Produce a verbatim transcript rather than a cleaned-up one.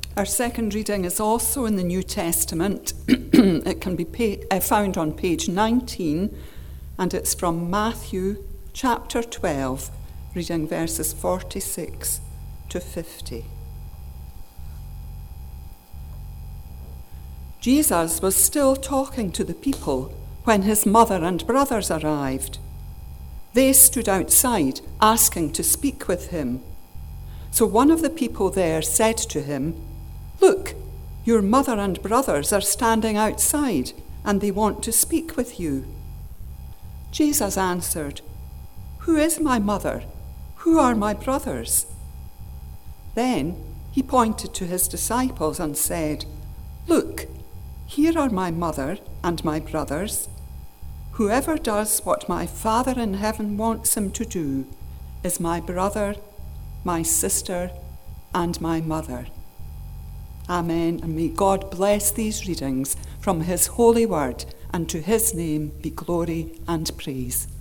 Our second reading is also in the New Testament. It can be pa- uh, found on page nineteen, and it's from Matthew chapter twelve, reading verses forty-six to fifty. Jesus was still talking to the people when his mother and brothers arrived. They stood outside asking to speak with him. So one of the people there said to him, "Look, your mother and brothers are standing outside, and they want to speak with you." Jesus answered, "Who is my mother? Who are my brothers?" Then he pointed to his disciples and said, "Look, here are my mother and my brothers. Whoever does what my Father in heaven wants him to do is my brother, my sister, and my mother." Amen, and may God bless these readings from his holy word, and to his name be glory and praise.